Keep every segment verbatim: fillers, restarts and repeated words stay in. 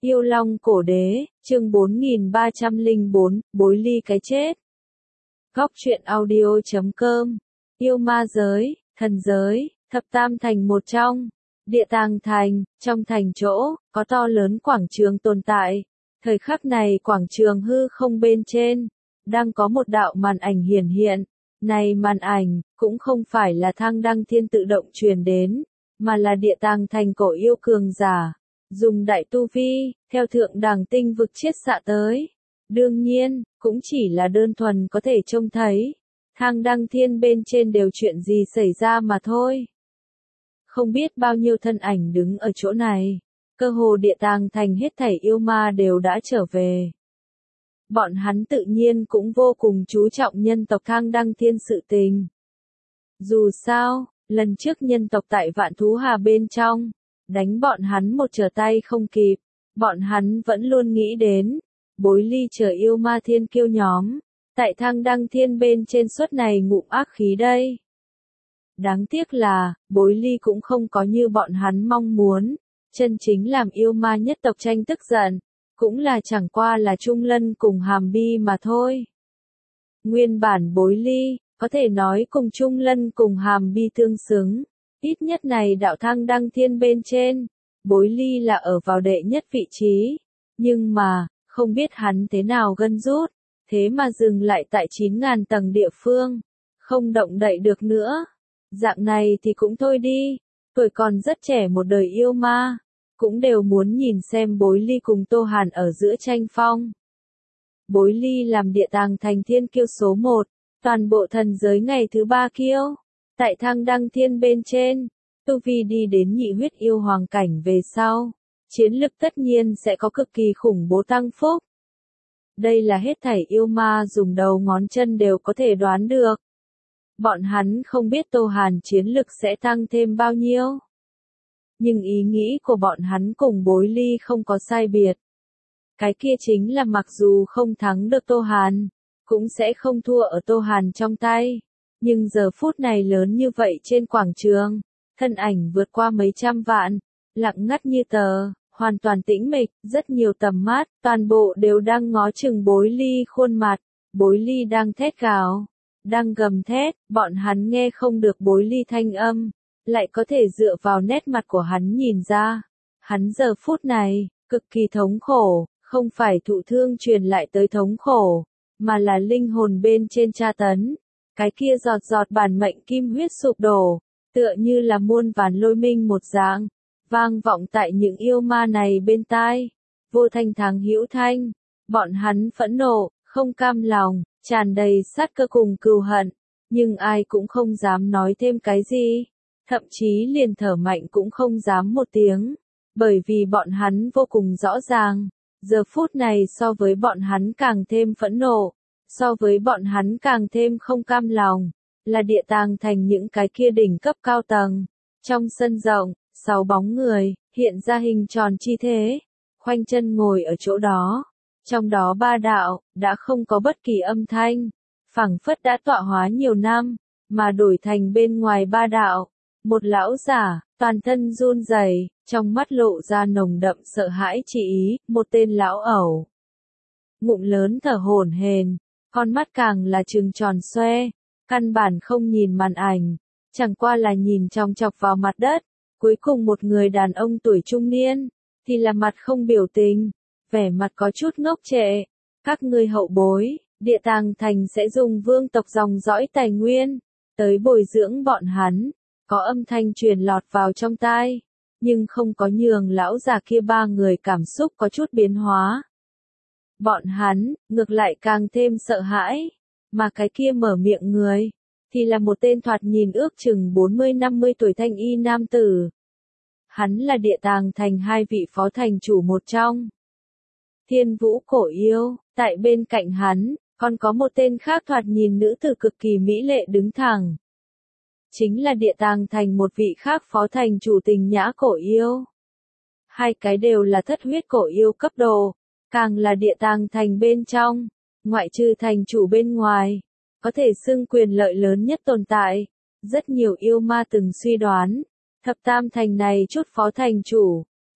Yêu Long Cổ Đế, chương bốn nghìn ba trăm lẻ bốn, Bối Ly cái chết. Góc truyện audio chấm com. Yêu ma giới, thần giới, thập tam thành một trong. Địa Tàng Thành, trong thành chỗ, có to lớn quảng trường tồn tại. Thời khắc này quảng trường hư không bên trên, đang có một đạo màn ảnh hiển hiện. Này màn ảnh, cũng không phải là Thang Đăng Thiên tự động truyền đến, mà là Địa Tàng Thành cổ yêu cường giả. Dùng đại tu vi, theo thượng đẳng tinh vực chiết xạ tới. Đương nhiên, cũng chỉ là đơn thuần có thể trông thấy. Thang Đăng Thiên bên trên đều chuyện gì xảy ra mà thôi. Không biết bao nhiêu thân ảnh đứng ở chỗ này. Cơ hồ Địa Tàng Thành hết thảy yêu ma đều đã trở về. Bọn hắn tự nhiên cũng vô cùng chú trọng nhân tộc Thang Đăng Thiên sự tình. Dù sao, lần trước nhân tộc tại Vạn Thú Hà bên trong, đánh bọn hắn một trở tay không kịp, bọn hắn vẫn luôn nghĩ đến, Bối Ly chờ yêu ma thiên kiêu nhóm, tại Thang Đăng Thiên bên trên suốt này ngụm ác khí đây. Đáng tiếc là, Bối Ly cũng không có như bọn hắn mong muốn, chân chính làm yêu ma nhất tộc tranh tức giận, cũng là chẳng qua là Trung Lân cùng Hàm Bi mà thôi. Nguyên bản Bối Ly, có thể nói cùng Trung Lân cùng Hàm Bi tương xứng. Ít nhất này đạo Thang Đăng Thiên bên trên, Bối Ly là ở vào đệ nhất vị trí. Nhưng mà, không biết hắn thế nào gân rút, thế mà dừng lại tại chín ngàn tầng địa phương, không động đậy được nữa. Dạng này thì cũng thôi đi, tuổi còn rất trẻ một đời yêu ma, cũng đều muốn nhìn xem Bối Ly cùng Tô Hàn ở giữa tranh phong. Bối Ly làm Địa Tàng Thành thiên kiêu số một, toàn bộ thần giới ngày thứ ba kiêu. Tại Thang Đăng Thiên bên trên, tu vi đi đến nhị huyết yêu hoàng cảnh về sau, chiến lực tất nhiên sẽ có cực kỳ khủng bố tăng phúc. Đây là hết thảy yêu ma dùng đầu ngón chân đều có thể đoán được. Bọn hắn không biết Tô Hàn chiến lực sẽ tăng thêm bao nhiêu. Nhưng ý nghĩ của bọn hắn cùng Bối Ly không có sai biệt. Cái kia chính là mặc dù không thắng được Tô Hàn, cũng sẽ không thua ở Tô Hàn trong tay. Nhưng giờ phút này lớn như vậy trên quảng trường, thân ảnh vượt qua mấy trăm vạn, lặng ngắt như tờ, hoàn toàn tĩnh mịch, rất nhiều tầm mắt, toàn bộ đều đang ngó chừng Bối Ly khuôn mặt. Bối Ly đang thét gào, đang gầm thét, bọn hắn nghe không được Bối Ly thanh âm, lại có thể dựa vào nét mặt của hắn nhìn ra. Hắn giờ phút này, cực kỳ thống khổ, không phải thụ thương truyền lại tới thống khổ, mà là linh hồn bên trên tra tấn. Cái kia giọt giọt bản mệnh kim huyết sụp đổ, tựa như là muôn vàn lôi minh một dạng, vang vọng tại những yêu ma này bên tai. Vô thanh thắng hữu thanh, bọn hắn phẫn nộ, không cam lòng, tràn đầy sát cơ cùng cừu hận, nhưng ai cũng không dám nói thêm cái gì, thậm chí liền thở mạnh cũng không dám một tiếng, bởi vì bọn hắn vô cùng rõ ràng, giờ phút này so với bọn hắn càng thêm phẫn nộ. So với bọn hắn càng thêm không cam lòng, là Địa Tàng Thành những cái kia đỉnh cấp cao tầng. Trong sân rộng, sáu bóng người, hiện ra hình tròn chi thế, khoanh chân ngồi ở chỗ đó. Trong đó ba đạo, đã không có bất kỳ âm thanh, phảng phất đã tọa hóa nhiều năm, mà đổi thành bên ngoài ba đạo. Một lão giả, toàn thân run rẩy, trong mắt lộ ra nồng đậm sợ hãi chi ý, một tên lão ẩu. Ngụm lớn thở hổn hển. Con mắt càng là trừng tròn xoe, căn bản không nhìn màn ảnh, chẳng qua là nhìn chòng chọc vào mặt đất. Cuối cùng một người đàn ông tuổi trung niên, thì là mặt không biểu tình, vẻ mặt có chút ngốc trệ. Các ngươi hậu bối, Địa Tàng Thành sẽ dùng vương tộc dòng dõi tài nguyên, tới bồi dưỡng bọn hắn. Có âm thanh truyền lọt vào trong tai, nhưng không có nhường lão già kia ba người cảm xúc có chút biến hóa. Bọn hắn, ngược lại càng thêm sợ hãi, mà cái kia mở miệng người, thì là một tên thoạt nhìn ước chừng bốn mươi năm mươi tuổi thanh y nam tử. Hắn là Địa Tàng Thành hai vị phó thành chủ một trong. Thiên Vũ Cổ Yêu, tại bên cạnh hắn, còn có một tên khác thoạt nhìn nữ tử cực kỳ mỹ lệ đứng thẳng. Chính là Địa Tàng Thành một vị khác phó thành chủ Tình Nhã Cổ Yêu. Hai cái đều là thất huyết cổ yêu cấp độ. Càng là Địa Tàng Thành bên trong, ngoại trừ thành chủ bên ngoài, có thể xưng quyền lợi lớn nhất tồn tại. Rất nhiều yêu ma từng suy đoán, thập tam thành này chút phó thành chủ,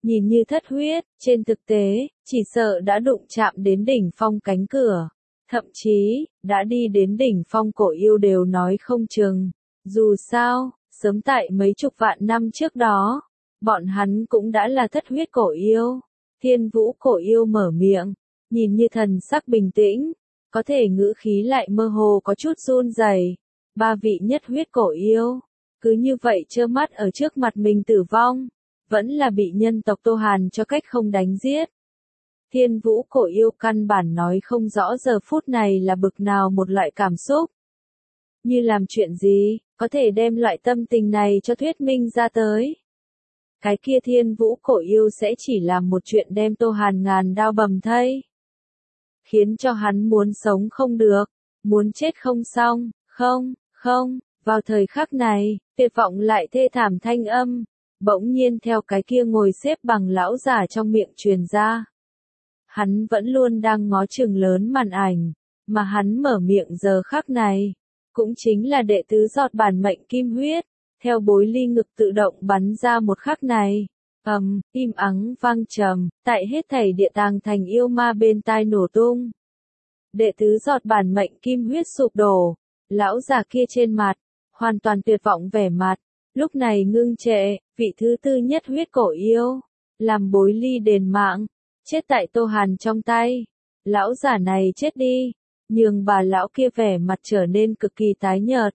nhìn như thất huyết, trên thực tế, chỉ sợ đã đụng chạm đến đỉnh phong cánh cửa. Thậm chí, đã đi đến đỉnh phong cổ yêu đều nói không chừng. Dù sao, sớm tại mấy chục vạn năm trước đó, bọn hắn cũng đã là thất huyết cổ yêu. Thiên Vũ cổ yêu mở miệng, nhìn như thần sắc bình tĩnh, có thể ngữ khí lại mơ hồ có chút run rẩy. Ba vị nhất huyết cổ yêu, cứ như vậy trơ mắt ở trước mặt mình tử vong, vẫn là bị nhân tộc Tô Hàn cho cách không đánh giết. Thiên Vũ cổ yêu căn bản nói không rõ giờ phút này là bực nào một loại cảm xúc. Như làm chuyện gì, có thể đem loại tâm tình này cho thuyết minh ra tới. Cái kia Thiên Vũ cổ yêu sẽ chỉ làm một chuyện đem Tô Hàn ngàn đao bầm thây. Khiến cho hắn muốn sống không được, muốn chết không xong, không, không, vào thời khắc này, tuyệt vọng lại thê thảm thanh âm, bỗng nhiên theo cái kia ngồi xếp bằng lão giả trong miệng truyền ra. Hắn vẫn luôn đang ngó chừng lớn màn ảnh, mà hắn mở miệng giờ khắc này, cũng chính là đệ tứ giọt bản mệnh kim huyết, theo bối ly ngực tự động bắn ra một khắc này. Ầm, um, im ắng vang trầm, tại hết thảy địa tàng thành yêu ma bên tai nổ tung. Đệ tứ giọt bản mệnh kim huyết sụp đổ, lão già kia trên mặt, hoàn toàn tuyệt vọng vẻ mặt, lúc này ngưng trệ, vị thứ tư nhất huyết cổ yêu, làm bối ly đền mạng, chết tại Tô Hàn trong tay. Lão già này chết đi, nhường bà lão kia vẻ mặt trở nên cực kỳ tái nhợt.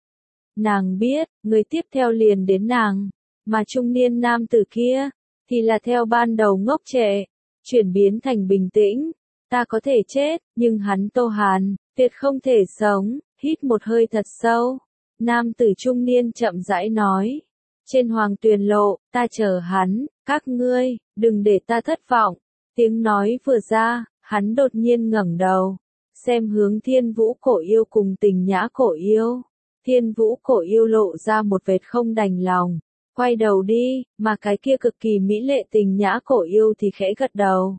Nàng biết, người tiếp theo liền đến nàng, mà trung niên nam tử kia, thì là theo ban đầu ngốc trệ, chuyển biến thành bình tĩnh. Ta có thể chết, nhưng hắn Tô Hàn, tuyệt không thể sống. Hít một hơi thật sâu, nam tử trung niên chậm rãi nói. Trên hoàng tuyền lộ, ta chờ hắn, các ngươi, đừng để ta thất vọng. Tiếng nói vừa ra, hắn đột nhiên ngẩng đầu, xem hướng Thiên Vũ cổ yêu cùng Tình Nhã cổ yêu. Thiên Vũ cổ yêu lộ ra một vệt không đành lòng, quay đầu đi, mà cái kia cực kỳ mỹ lệ Tình Nhã cổ yêu thì khẽ gật đầu.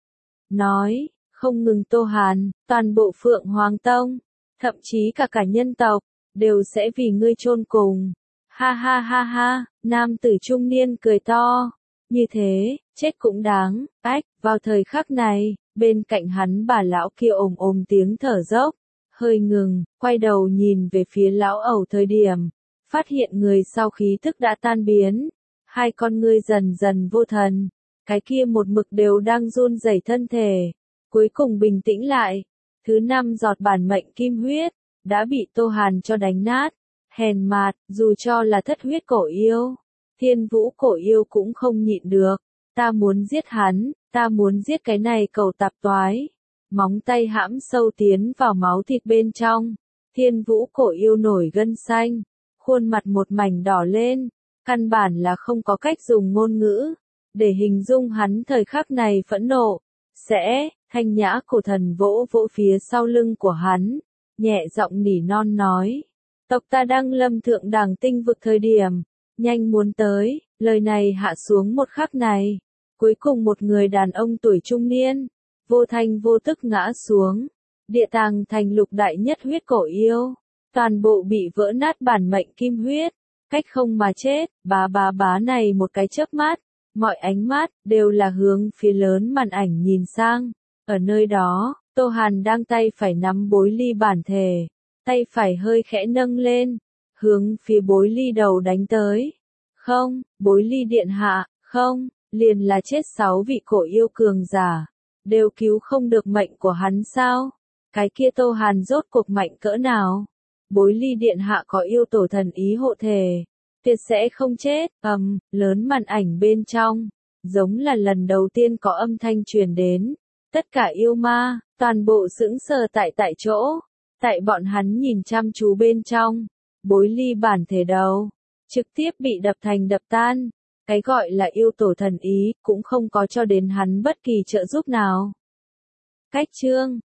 Nói, không ngừng Tô Hàn, toàn bộ Phượng Hoàng Tông, thậm chí cả cả nhân tộc, đều sẽ vì ngươi chôn cùng. Ha ha ha ha, nam tử trung niên cười to. Như thế, chết cũng đáng. Ách, vào thời khắc này, bên cạnh hắn bà lão kia ồm ồm tiếng thở dốc, hơi ngừng, quay đầu nhìn về phía lão ẩu thời điểm, phát hiện người sau khí thức đã tan biến, hai con ngươi dần dần vô thần, cái kia một mực đều đang run rẩy thân thể, cuối cùng bình tĩnh lại. Thứ năm giọt bản mệnh kim huyết, đã bị Tô Hàn cho đánh nát, hèn mạt, dù cho là thất huyết cổ yêu, Thiên Vũ cổ yêu cũng không nhịn được, ta muốn giết hắn, ta muốn giết cái này cầu tạp toái. Móng tay hãm sâu tiến vào máu thịt bên trong, Thiên Vũ cổ yêu nổi gân xanh, khuôn mặt một mảnh đỏ lên, căn bản là không có cách dùng ngôn ngữ, để hình dung hắn thời khắc này phẫn nộ. Sẽ, Thanh Nhã cổ thần vỗ vỗ phía sau lưng của hắn, nhẹ giọng nỉ non nói, tộc ta đang lâm thượng đẳng tinh vực thời điểm, nhanh muốn tới. Lời này hạ xuống một khắc này, cuối cùng một người đàn ông tuổi trung niên, vô thanh vô tức ngã xuống. Địa tàng thành lục đại nhất huyết cổ yêu, toàn bộ bị vỡ nát bản mệnh kim huyết, cách không mà chết. Bá bá bá này một cái chớp mắt, mọi ánh mắt đều là hướng phía lớn màn ảnh nhìn sang. Ở nơi đó, Tô Hàn đang tay phải nắm bối ly bản thể, tay phải hơi khẽ nâng lên, hướng phía bối ly đầu đánh tới. Không, bối ly điện hạ, không, liền là chết sáu vị cổ yêu cường giả, đều cứu không được mệnh của hắn sao? Cái kia Tô Hàn rốt cuộc mạnh cỡ nào? Bối ly điện hạ có yêu tổ thần ý hộ thể, tuyệt sẽ không chết. Ầm, um, lớn màn ảnh bên trong, giống là lần đầu tiên có âm thanh truyền đến. Tất cả yêu ma, toàn bộ sững sờ tại tại chỗ, tại bọn hắn nhìn chăm chú bên trong, bối ly bản thể đầu, trực tiếp bị đập thành đập tan. Cái gọi là yêu tổ thần ý, cũng không có cho đến hắn bất kỳ trợ giúp nào. Cách chương